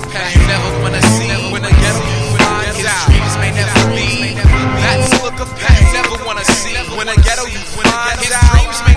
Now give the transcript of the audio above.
path you never wanna see. When the ghetto you find his dreams may never be. That's the look of path you never wanna see. When the ghetto you find his dreams